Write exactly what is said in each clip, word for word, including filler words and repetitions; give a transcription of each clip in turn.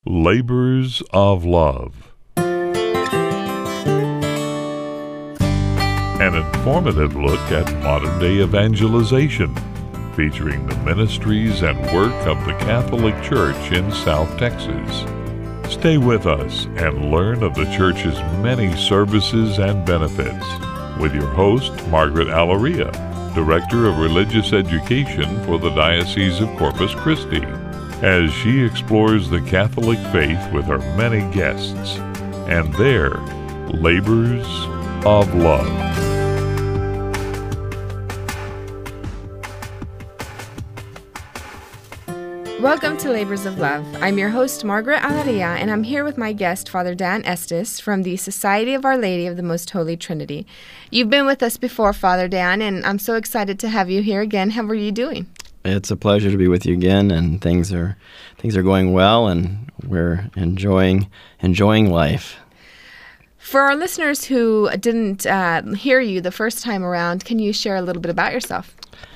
Labors of Love. An informative look at modern-day evangelization, featuring the ministries and work of the Catholic Church in South Texas. Stay with us and learn of the Church's many services and benefits with your host, Margaret Alaria, Director of Religious Education for the Diocese of Corpus Christi, as she explores the Catholic faith with her many guests and their labors of love. Welcome to Labors of Love. I'm your host, Margaret Alaria, and I'm here with my guest, Father Dan Estes, from the Society of Our Lady of the Most Holy Trinity. You've been with us before, Father Dan, and I'm so excited to have you here again. How are you doing? It's a pleasure to be with you again, and things are things are going well, and we're enjoying enjoying life. For our listeners who didn't uh, hear you the first time around, can you share a little bit about yourself?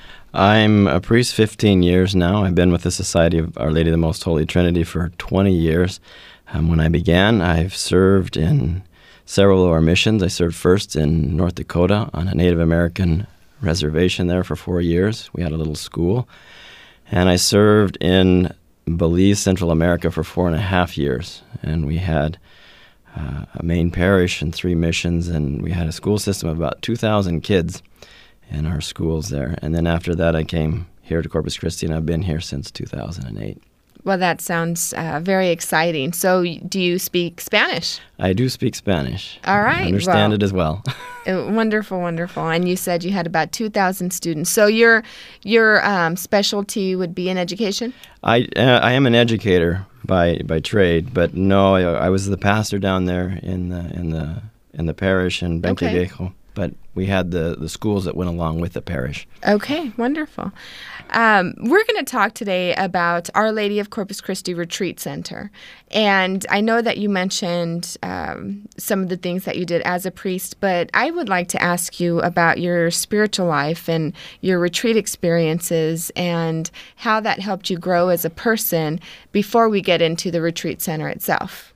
I'm a priest fifteen years now. I've been with the Society of Our Lady of the Most Holy Trinity for twenty years. Um, when I began, I've served in several of our missions. I served first in North Dakota on a Native American reservation there for four years. We had a little school. And I served in Belize, Central America for four and a half years. And we had uh, a main parish and three missions, and we had a school system of about two thousand kids in our schools there. And then after that, I came here to Corpus Christi, and I've been here since two thousand eight. Well, that sounds uh, very exciting. So do you speak Spanish? I do speak Spanish. All right. I understand well, it as well. Wonderful, wonderful. And you said you had about two thousand students. So your your um, specialty would be in education? I uh, I am an educator by by trade, but no, I, I was the pastor down there in the in the in the parish in Benque Okay. Viejo. But we had the, the schools that went along with the parish. Okay, wonderful. Um, we're going to talk today about Our Lady of Corpus Christi Retreat Center. And I know that you mentioned um, some of the things that you did as a priest, but I would like to ask you about your spiritual life and your retreat experiences and how that helped you grow as a person before we get into the retreat center itself.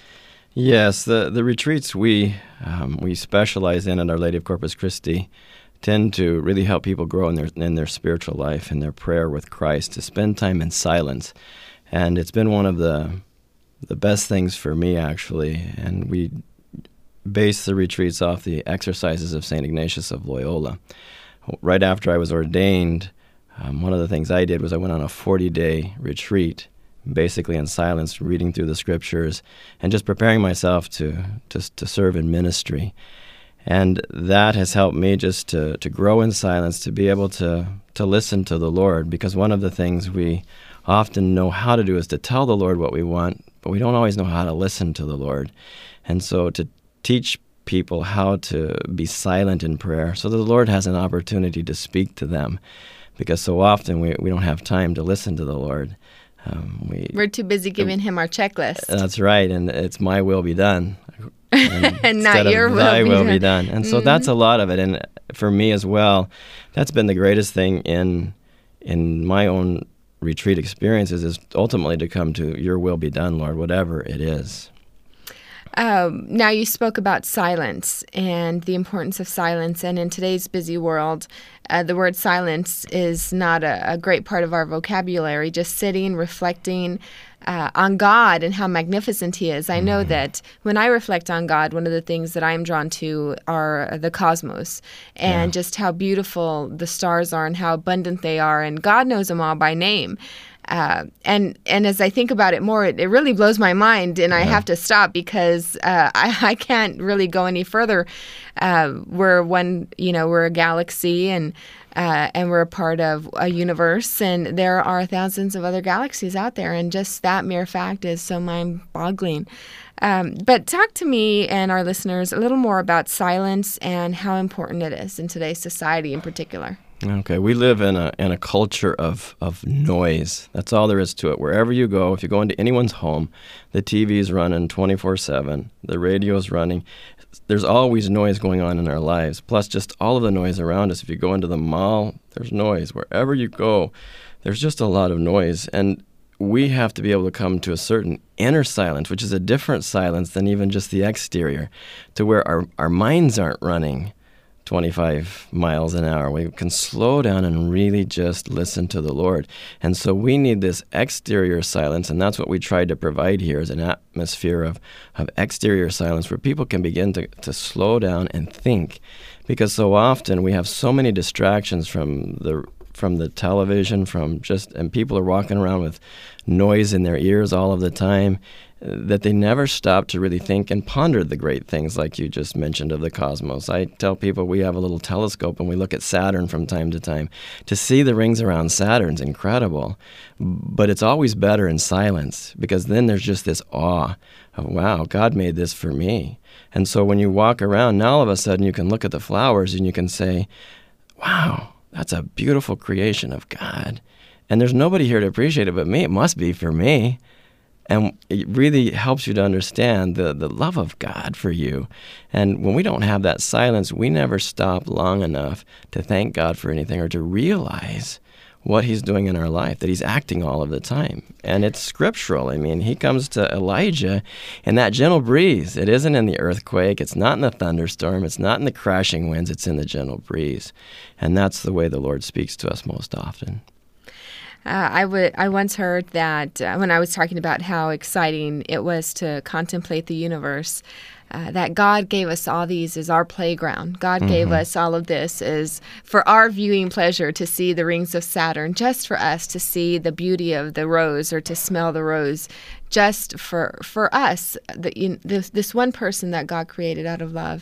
Yes, the, the retreats we um, we specialize in at Our Lady of Corpus Christi tend to really help people grow in their in their spiritual life, in their prayer with Christ, to spend time in silence. And it's been one of the the best things for me, actually. And we base the retreats off the exercises of Saint Ignatius of Loyola. Right after I was ordained, um, one of the things I did was I went on a forty-day retreat, basically in silence, reading through the scriptures and just preparing myself to, to to serve in ministry. And that has helped me just to, to grow in silence, to be able to, to listen to the Lord, because one of the things we often know how to do is to tell the Lord what we want, but we don't always know how to listen to the Lord. And so to teach people how to be silent in prayer so that the Lord has an opportunity to speak to them, because so often we, we don't have time to listen to the Lord. Um, we, We're too busy giving him our checklist. That's right, and it's my will be done. And instead not your of will thy be will done. be done. And so Mhm. that's a lot of it. And for me as well, that's been the greatest thing in in my own retreat experiences, is ultimately to come to your will be done, Lord, whatever it is. Um, now, you spoke about silence and the importance of silence. And in today's busy world, uh, the word silence is not a, a great part of our vocabulary. Just sitting, reflecting uh, on God and how magnificent He is. I know Mm-hmm. that when I reflect on God, one of the things that I'm drawn to are the cosmos and Yeah. just how beautiful the stars are and how abundant they are. And God knows them all by name. Uh, and and as I think about it more, it, it really blows my mind, and I Yeah. have to stop because uh, I, I can't really go any further. Uh, we're one, you know, we're a galaxy, and uh, and we're a part of a universe, and there are thousands of other galaxies out there, and just that mere fact is so mind-boggling. Um, but talk to me and our listeners a little more about silence and how important it is in today's society in particular. Okay, we live in a in a culture of, of noise. That's all there is to it. Wherever you go, if you go into anyone's home, the T V is running twenty-four seven, the radio is running. There's always noise going on in our lives, plus just all of the noise around us. If you go into the mall, there's noise. Wherever you go, there's just a lot of noise. And we have to be able to come to a certain inner silence, which is a different silence than even just the exterior, to where our, our minds aren't running twenty-five miles an hour. We can slow down and really just listen to the Lord. And so we need this exterior silence, and that's what we tried to provide here, is an atmosphere of, of exterior silence where people can begin to, to slow down and think. Because so often we have so many distractions from the from the television, from just, and people are walking around with noise in their ears all of the time, that they never stop to really think and ponder the great things like you just mentioned of the cosmos. I tell people we have a little telescope and we look at Saturn from time to time. To see the rings around Saturn's incredible, but it's always better in silence, because then there's just this awe of, wow, God made this for me. And so when you walk around, now all of a sudden you can look at the flowers and you can say, wow, that's a beautiful creation of God. And there's nobody here to appreciate it but me. It must be for me. And it really helps you to understand the, the love of God for you. And when we don't have that silence, we never stop long enough to thank God for anything or to realize what he's doing in our life, that he's acting all of the time. And it's scriptural. I mean, he comes to Elijah in that gentle breeze. It isn't in the earthquake. It's not in the thunderstorm. It's not in the crashing winds. It's in the gentle breeze. And that's the way the Lord speaks to us most often. Uh, I would. I once heard that uh, when I was talking about how exciting it was to contemplate the universe, uh, that God gave us all these as our playground. God mm-hmm. gave us all of this as for our viewing pleasure, to see the rings of Saturn, just for us to see the beauty of the rose or to smell the rose, just for for us, the, you, this, this one person that God created out of love.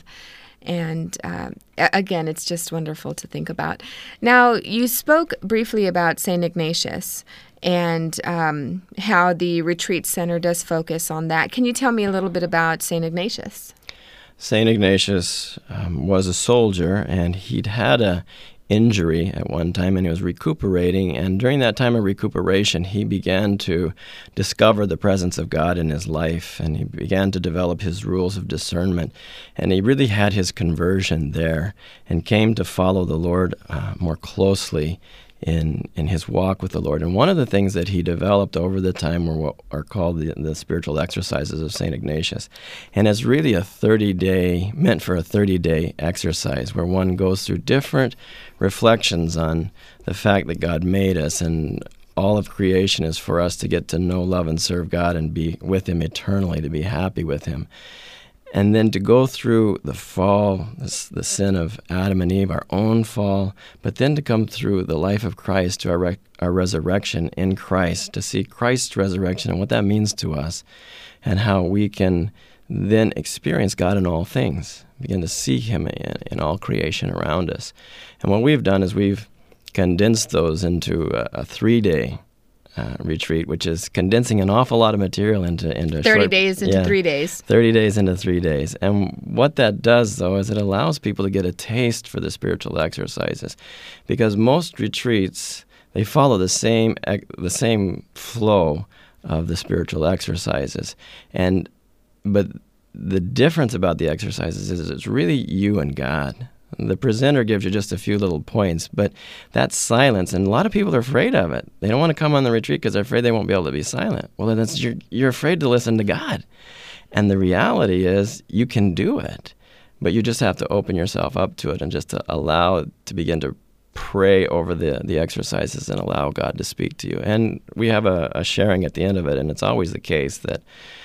And um, again, it's just wonderful to think about. Now, you spoke briefly about Saint Ignatius and um, how the retreat center does focus on that. Can you tell me a little bit about Saint Ignatius? Saint Ignatius um, was a soldier, and he'd had a injury at one time, and he was recuperating. And during that time of recuperation, he began to discover the presence of God in his life, and he began to develop his rules of discernment. And he really had his conversion there and came to follow the Lord uh, more closely in in his walk with the Lord. And one of the things that he developed over the time were what are called the, the spiritual exercises of Saint Ignatius. And it's really a thirty-day, meant for a thirty-day exercise where one goes through different reflections on the fact that God made us, and all of creation is for us to get to know, love, and serve God and be with him eternally, to be happy with him. And then to go through the fall, the, the sin of Adam and Eve, our own fall, but then to come through the life of Christ to our, rec- our resurrection in Christ, to see Christ's resurrection and what that means to us, and how we can then experience God in all things, begin to see him in, in all creation around us. And what we've done is we've condensed those into a, a three-day Uh, retreat, which is condensing an awful lot of material into into thirty short, days into yeah, three days. thirty days into three days. And what that does, though, is it allows people to get a taste for the spiritual exercises, because most retreats, they follow the same the same flow of the spiritual exercises, and but the difference about the exercises is it's really you and God. The presenter gives you just a few little points, but that silence, and a lot of people are afraid of it. They don't want to come on the retreat because they're afraid they won't be able to be silent. Well, then it's, you're, you're afraid to listen to God. And the reality is you can do it, but you just have to open yourself up to it and just to allow it to begin to pray over the, the exercises and allow God to speak to you. And we have a, a sharing at the end of it, and it's always the case that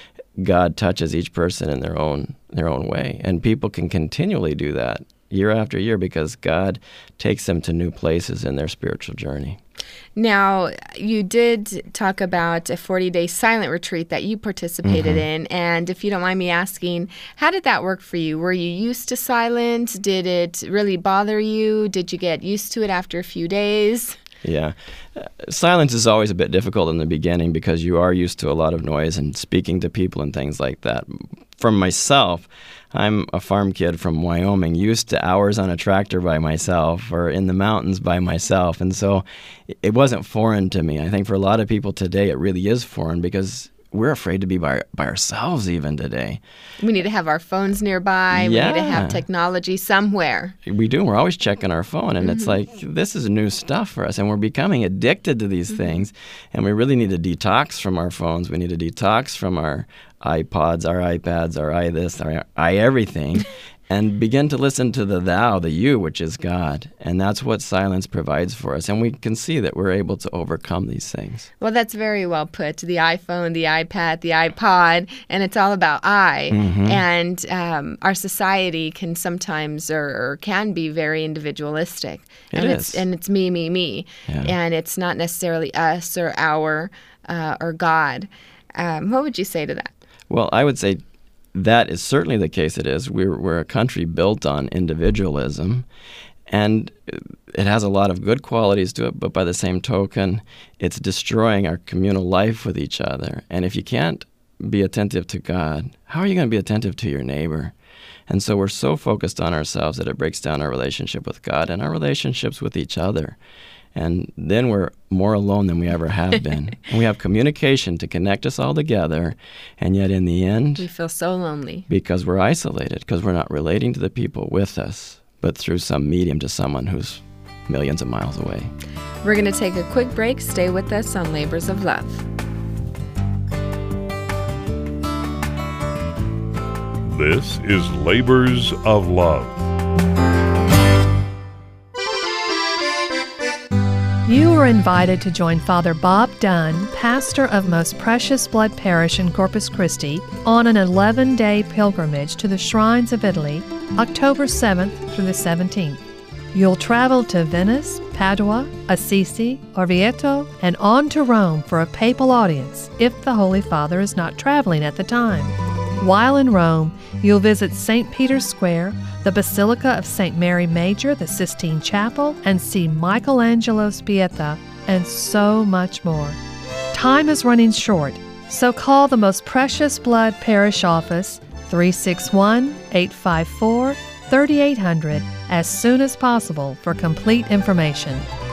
God touches each person in their own their own way. And people can continually do that year after year because God takes them to new places in their spiritual journey. Now, you did talk about a forty-day silent retreat that you participated mm-hmm. in, and if you don't mind me asking, how did that work for you? Were you used to silence? Did it really bother you? Did you get used to it after a few days? Yeah. Uh, silence is always a bit difficult in the beginning because you are used to a lot of noise and speaking to people and things like that. For myself, I'm a farm kid from Wyoming, used to hours on a tractor by myself or in the mountains by myself. And so it wasn't foreign to me. I think for a lot of people today, it really is foreign because we're afraid to be by by ourselves even today. We need to have our phones nearby. Yeah. We need to have technology somewhere. We do. We're always checking our phone, and Mm-hmm. it's like, this is new stuff for us, and we're becoming addicted to these mm-hmm. things, and we really need to detox from our phones. We need to detox from our iPods, our iPads, our i this, our i everything, and begin to listen to the thou, the you, which is God. And that's what silence provides for us. And we can see that we're able to overcome these things. Well, that's very well put. The iPhone, the iPad, the iPod, and it's all about I. Mm-hmm. And um, our society can sometimes or, or can be very individualistic. It and is. It's, and it's me, me, me. Yeah. And it's not necessarily us or our uh, or God. Um, what would you say to that? Well, I would say that is certainly the case. It is. We're, we're a country built on individualism, and it has a lot of good qualities to it, but by the same token, it's destroying our communal life with each other. And if you can't be attentive to God, how are you going to be attentive to your neighbor? And so we're so focused on ourselves that it breaks down our relationship with God and our relationships with each other. And then we're more alone than we ever have been. And we have communication to connect us all together, and yet in the end, we feel so lonely. Because we're isolated, because we're not relating to the people with us, but through some medium to someone who's millions of miles away. We're going to take a quick break. Stay with us on Labors of Love. This is Labors of Love. You are invited to join Father Bob Dunn, pastor of Most Precious Blood Parish in Corpus Christi, on an eleven-day pilgrimage to the shrines of Italy, October seventh through the seventeenth. You'll travel to Venice, Padua, Assisi, Orvieto, and on to Rome for a papal audience if the Holy Father is not traveling at the time. While in Rome, you'll visit Saint Peter's Square, the Basilica of Saint Mary Major, the Sistine Chapel, and see Michelangelo's Pietà, and so much more. Time is running short, so call the Most Precious Blood Parish Office, three six one, eight five four, three eight zero zero, as soon as possible for complete information.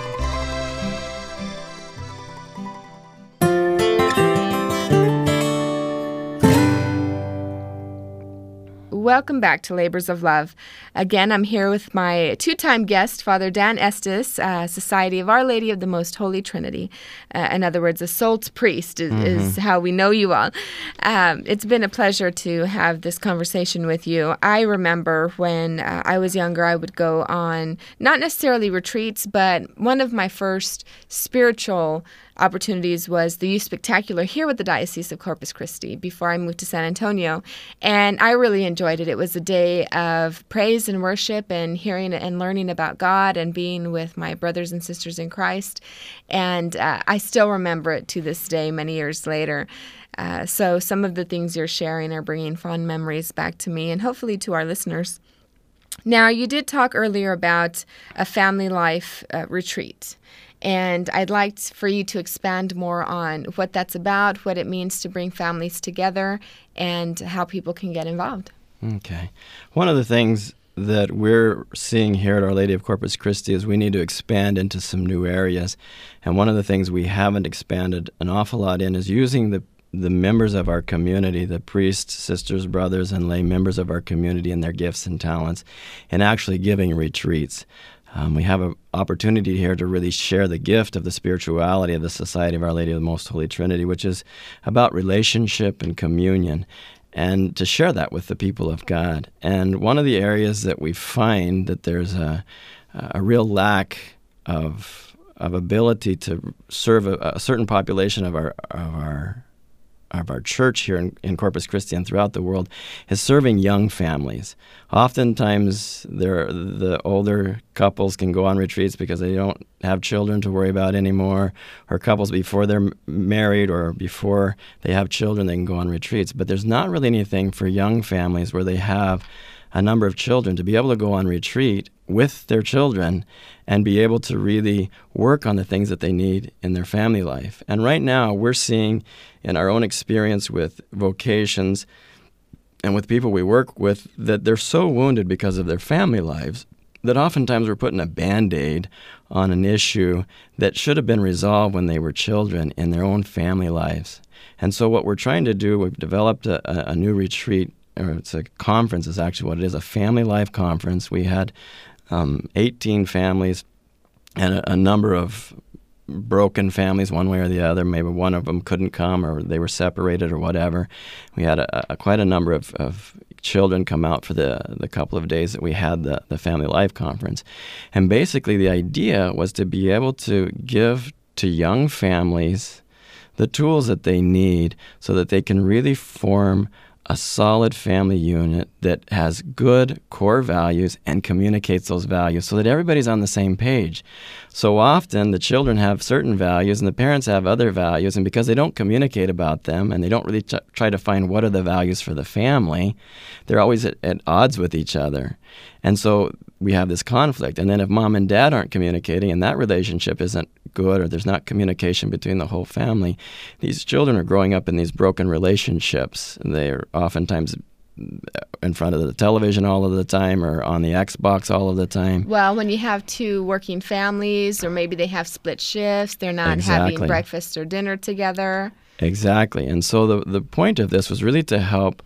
Welcome back to Labors of Love. Again, I'm here with my two-time guest, Father Dan Estes, uh, Society of Our Lady of the Most Holy Trinity. Uh, in other words, a Soul's priest is, mm-hmm. is how we know you all. Um, it's been a pleasure to have this conversation with you. I remember when uh, I was younger, I would go on, not necessarily retreats, but one of my first spiritual opportunities was the Youth Spectacular here with the Diocese of Corpus Christi before I moved to San Antonio. And I really enjoyed it. It was a day of praise and worship and hearing and learning about God and being with my brothers and sisters in Christ. And uh, I still remember it to this day, many years later. Uh, so some of the things you're sharing are bringing fond memories back to me and hopefully to our listeners. Now, you did talk earlier about a family life uh, retreat. And I'd like for you to expand more on what that's about, what it means to bring families together, and how people can get involved. Okay. One of the things that we're seeing here at Our Lady of Corpus Christi is we need to expand into some new areas. And one of the things we haven't expanded an awful lot in is using the the members of our community, the priests, sisters, brothers, and lay members of our community and their gifts and talents, and actually giving retreats. Um, we have an opportunity here to really share the gift of the spirituality of the Society of Our Lady of the Most Holy Trinity, which is about relationship and communion, and to share that with the people of God. And one of the areas that we find that there's a, a real lack of of ability to serve a, a certain population of our of our of our church here in, in Corpus Christi and throughout the world is serving young families. Oftentimes, the older couples can go on retreats because they don't have children to worry about anymore, or couples before they're married or before they have children, they can go on retreats. But there's not really anything for young families where they have a number of children to be able to go on retreat with their children and be able to really work on the things that they need in their family life. And right now, we're seeing in our own experience with vocations and with people we work with that they're so wounded because of their family lives that oftentimes we're putting a Band-Aid on an issue that should have been resolved when they were children in their own family lives. And so what we're trying to do, we've developed a, a new retreat, or it's a conference is actually what it is, a family life conference. We had um, eighteen families and a, a number of broken families one way or the other. Maybe one of them couldn't come or they were separated or whatever. We had a, a, quite a number of, of children come out for the, the couple of days that we had the, the Family Life Conference. And basically the idea was to be able to give to young families the tools that they need so that they can really form a solid family unit that has good core values and communicates those values so that everybody's on the same page. So often the children have certain values and the parents have other values, and because they don't communicate about them and they don't really t- try to find what are the values for the family, they're always at, at odds with each other. And so we have this conflict. And then if mom and dad aren't communicating and that relationship isn't good, or there's not communication between the whole family, these children are growing up in these broken relationships. They're oftentimes in front of the television all of the time or on the Xbox all of the time. Well, when you have two working families, or maybe they have split shifts, they're not Exactly. having breakfast or dinner together. Exactly. And so the the point of this was really to help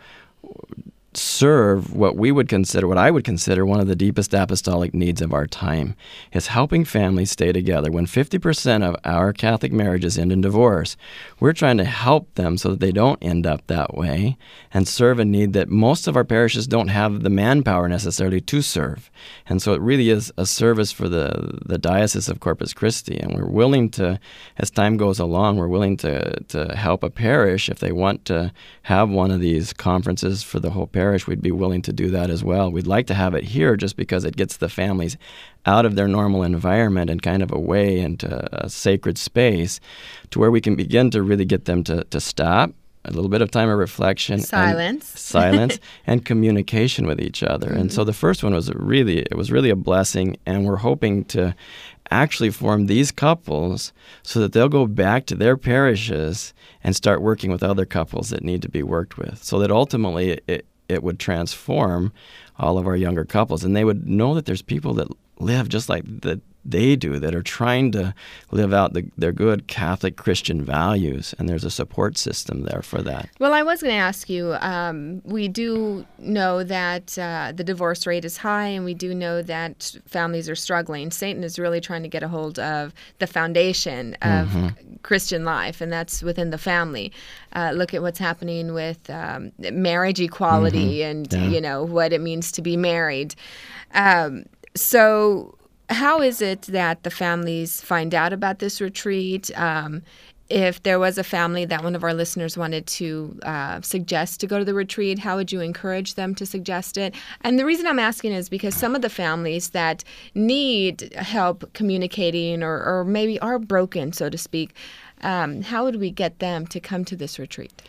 serve what we would consider, what I would consider one of the deepest apostolic needs of our time, is helping families stay together. When fifty percent of our Catholic marriages end in divorce, we're trying to help them so that they don't end up that way and serve a need that most of our parishes don't have the manpower necessarily to serve. And so it really is a service for the, the Diocese of Corpus Christi, and we're willing to, as time goes along, we're willing to, to help a parish if they want to have one of these conferences for the whole parish. Parish, we'd be willing to do that as well. We'd like to have it here just because it gets the families out of their normal environment and kind of away into a sacred space to where we can begin to really get them to, to stop, a little bit of time of reflection. Silence. And silence and communication with each other. Mm-hmm. And so the first one was really, it was really a blessing, and we're hoping to actually form these couples so that they'll go back to their parishes and start working with other couples that need to be worked with, so that ultimately it, it would transform all of our younger couples, and they would know that there's people that live just like that they do, that are trying to live out the, their good Catholic Christian values, and there's a support system there for that. Well, I was going to ask you, um, we do know that uh, the divorce rate is high, and we do know that families are struggling. Satan is really trying to get a hold of the foundation of mm-hmm. Christian life, and that's within the family. Uh, look at what's happening with um, marriage equality mm-hmm. and, yeah. you know, what it means to be married. Um, so... How is it that the families find out about this retreat? Um, if there was a family that one of our listeners wanted to uh, suggest to go to the retreat, how would you encourage them to suggest it? And the reason I'm asking is because some of the families that need help communicating or, or maybe are broken, so to speak, um, how would we get them to come to this retreat?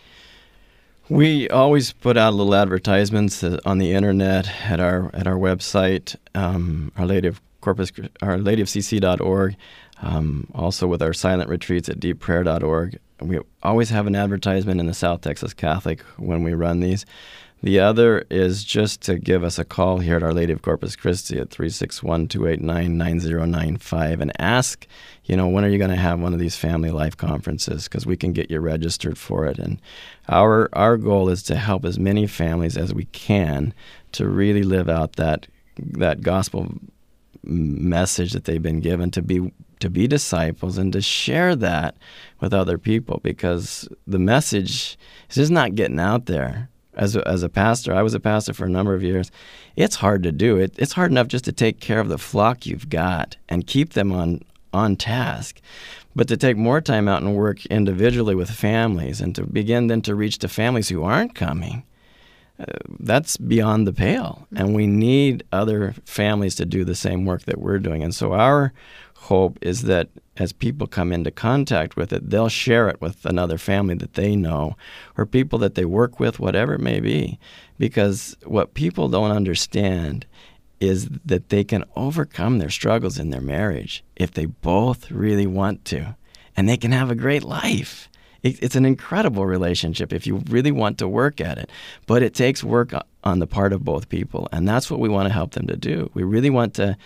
We always put out little advertisements on the internet, at our at our website, um, Our Lady of Corpus, Our Lady of C C dot org, um, also with our silent retreats at deep prayer dot org. We always have an advertisement in the South Texas Catholic when we run these. The other is just to give us a call here at Our Lady of Corpus Christi at three six one, two eight nine, nine zero nine five and ask, you know, when are you going to have one of these family life conferences, because we can get you registered for it. And our our goal is to help as many families as we can to really live out that that gospel message that they've been given, to be to be disciples and to share that with other people, because the message is just not getting out there. As a, as a pastor, I was a pastor for a number of years. It's hard to do it. It's hard enough just to take care of the flock you've got and keep them on on task, but to take more time out and work individually with families and to begin then to reach the families who aren't coming. Uh, that's beyond the pale, and we need other families to do the same work that we're doing. And so our hope is that as people come into contact with it, they'll share it with another family that they know or people that they work with, whatever it may be, because what people don't understand is that they can overcome their struggles in their marriage if they both really want to, and they can have a great life. It's an incredible relationship if you really want to work at it. But it takes work on the part of both people, and that's what we want to help them to do. We really want to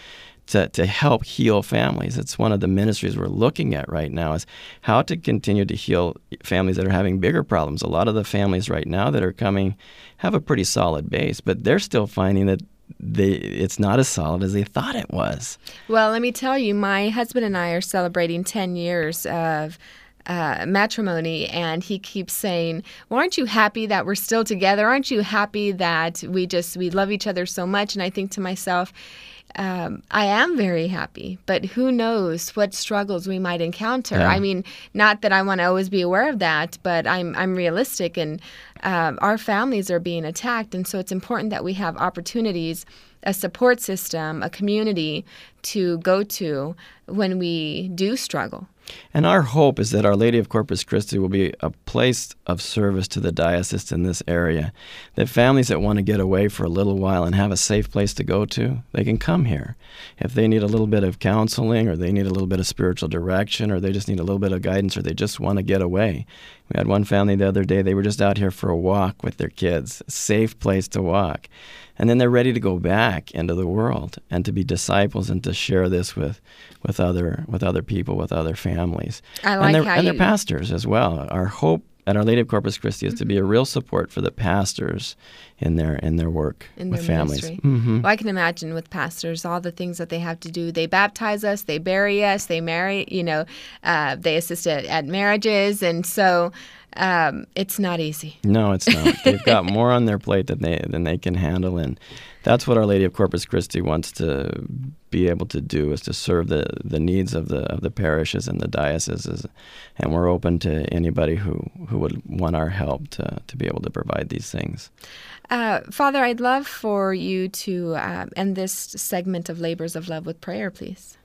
to, to help heal families. It's one of the ministries we're looking at right now, is how to continue to heal families that are having bigger problems. A lot of the families right now that are coming have a pretty solid base, but they're still finding that they it's not as solid as they thought it was. Well, let me tell you, my husband and I are celebrating ten years of Uh, matrimony, and he keeps saying, well, aren't you happy that we're still together? Aren't you happy that we just we love each other so much? And I think to myself, um, I am very happy, but who knows what struggles we might encounter. Yeah. I mean, not that I want to always be aware of that, but I'm I'm realistic, and um, our families are being attacked, and so it's important that we have opportunities, a support system, a community to go to when we do struggle. And our hope is that Our Lady of Corpus Christi will be a place of service to the diocese in this area, that families that want to get away for a little while and have a safe place to go to, they can come here. If they need a little bit of counseling, or they need a little bit of spiritual direction, or they just need a little bit of guidance, or they just want to get away. We had one family the other day, they were just out here for a walk with their kids, a safe place to walk. And then they're ready to go back into the world and to be disciples and to share this with, with other with other people, with other families. I like and their, how and you... their pastors as well. Our hope at Our Lady of Corpus Christi is mm-hmm. to be a real support for the pastors in their in their work in with their families. Mm-hmm. Well, I can imagine with pastors all the things that they have to do. They baptize us, they bury us, they marry. You know, uh, they assist at, at marriages, and so. Um, it's not easy. No, it's not. They've got more on their plate than they than they can handle, and that's what Our Lady of Corpus Christi wants to be able to do, is to serve the, the needs of the of the parishes and the dioceses, and we're open to anybody who, who would want our help to, to be able to provide these things. Uh, Father, I'd love for you to uh, end this segment of Labors of Love with prayer, please.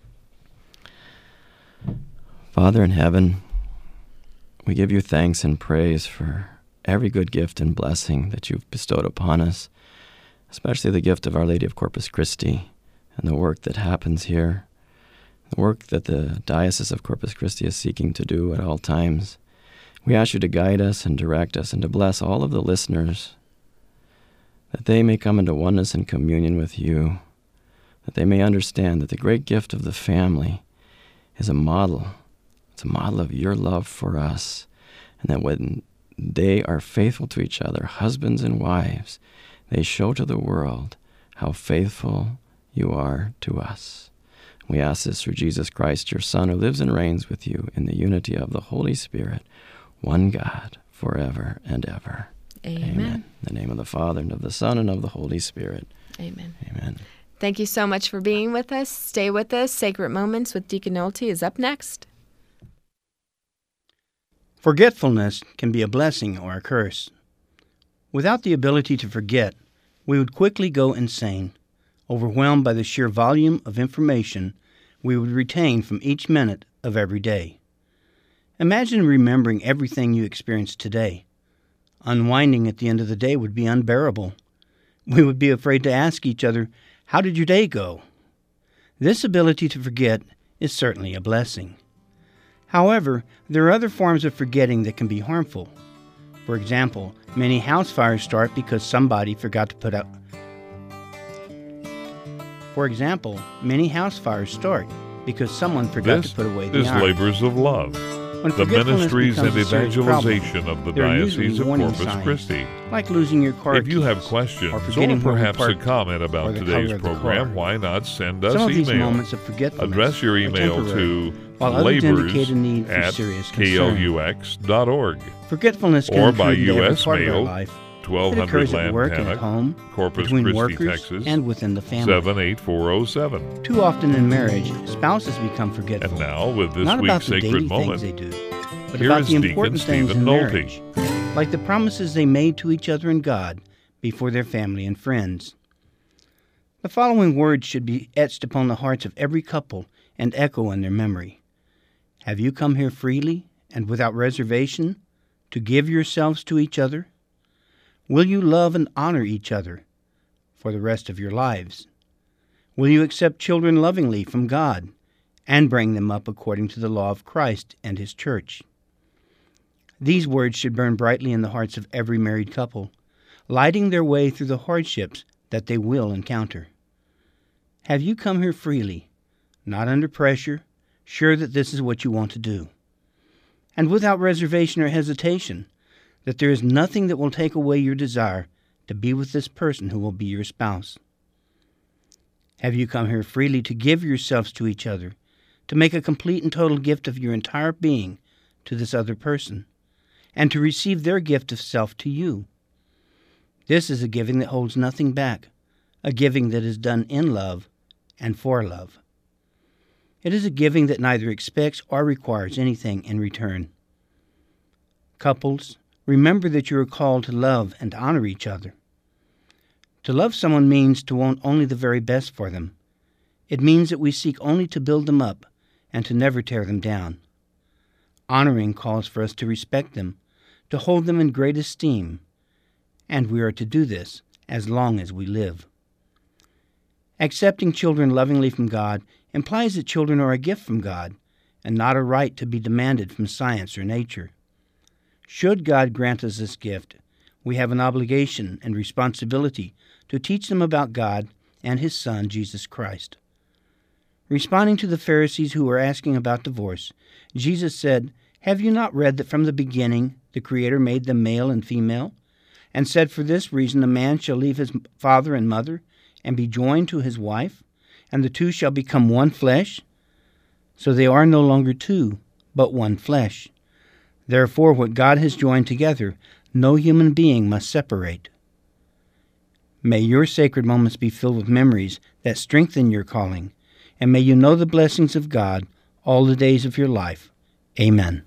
Father in heaven, we give you thanks and praise for every good gift and blessing that you've bestowed upon us, especially the gift of Our Lady of Corpus Christi and the work that happens here, the work that the Diocese of Corpus Christi is seeking to do at all times. We ask you to guide us and direct us and to bless all of the listeners, that they may come into oneness and communion with you, that they may understand that the great gift of the family is a model. It's a model of your love for us, and that when they are faithful to each other, husbands and wives, they show to the world how faithful you are to us. We ask this through Jesus Christ, your Son, who lives and reigns with you in the unity of the Holy Spirit, one God, forever and ever. Amen. Amen. In the name of the Father, and of the Son, and of the Holy Spirit. Amen. Amen. Thank you so much for being with us. Stay with us. Sacred Moments with Deacon Nolte is up next. Forgetfulness can be a blessing or a curse. Without the ability to forget, we would quickly go insane, overwhelmed by the sheer volume of information we would retain from each minute of every day. Imagine remembering everything you experienced today. Unwinding at the end of the day would be unbearable. We would be afraid to ask each other, "How did your day go?" This ability to forget is certainly a blessing. However, there are other forms of forgetting that can be harmful. For example, many house fires start because somebody forgot to put out. For example, many house fires start because someone forgot This to put away the is iron. Labors of Love, When the forgetfulness ministries and becomes a serious evangelization problem, of the there are usually Diocese of warning Corpus signs, Christi. like losing your car If you have keys, questions or or forgetting where you perhaps a parked, comment or about the today's color of the program, car. why not send us Some of these email? moments of forgetfulness Address your are email temporary, to while others indicate labors a need for at serious k l concern. u x dot org. Forgetfulness can or by intrude into U every S part of our mail, life. twelve It hundred occurs at work and at Lantana, home, Corpus between Christi, workers, Texas, and within the family. seven eight four oh seven. Too often in marriage, spouses become forgetful. And now, with this Not about week's the sacred daily moment, things they do, but here about is the Deacon important things Stephen in Nolte. marriage, like the promises they made to each other and God before their family and friends. The following words should be etched upon the hearts of every couple and echo in their memory. Have you come here freely and without reservation to give yourselves to each other? Will you love and honor each other for the rest of your lives? Will you accept children lovingly from God and bring them up according to the law of Christ and His church? These words should burn brightly in the hearts of every married couple, lighting their way through the hardships that they will encounter. Have you come here freely not under pressure, sure that this is what you want to do, and without reservation or hesitation, that there is nothing that will take away your desire to be with this person who will be your spouse. Have you come here freely to give yourselves to each other, to make a complete and total gift of your entire being to this other person, and to receive their gift of self to you? This is a giving that holds nothing back, a giving that is done in love and for love. It is a giving that neither expects or requires anything in return. Couples, remember that you are called to love and honor each other. To love someone means to want only the very best for them. It means that we seek only to build them up and to never tear them down. Honoring calls for us to respect them, to hold them in great esteem, and we are to do this as long as we live. Accepting children lovingly from God implies that children are a gift from God and not a right to be demanded from science or nature. Should God grant us this gift, we have an obligation and responsibility to teach them about God and His Son, Jesus Christ. Responding to the Pharisees who were asking about divorce, Jesus said, "Have you not read that from the beginning the Creator made them male and female, and said, for this reason a man shall leave his father and mother and be joined to his wife, and the two shall become one flesh? So they are no longer two, but one flesh. Therefore what God has joined together, no human being must separate." May your sacred moments be filled with memories that strengthen your calling, and may you know the blessings of God all the days of your life. Amen.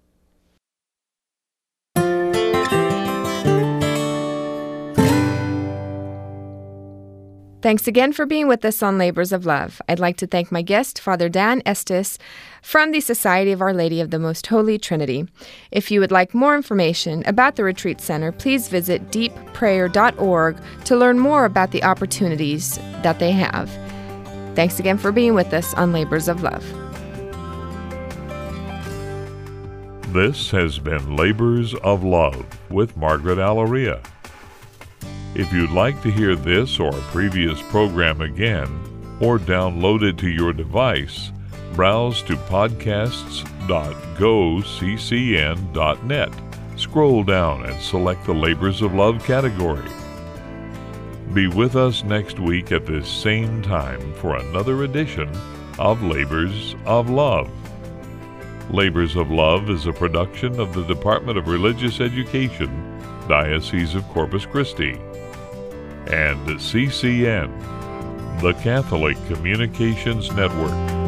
Thanks again for being with us on Labors of Love. I'd like to thank my guest, Father Dan Estes, from the Society of Our Lady of the Most Holy Trinity. If you would like more information about the Retreat Center, please visit deep prayer dot org to learn more about the opportunities that they have. Thanks again for being with us on Labors of Love. This has been Labors of Love with Margaret Alaria. If you'd like to hear this or a previous program again, or download it to your device, browse to podcasts dot go c c n dot net. Scroll down and select the Labors of Love category. Be with us next week at this same time for another edition of Labors of Love. Labors of Love is a production of the Department of Religious Education, Diocese of Corpus Christi, and C C N, the Catholic Communications Network.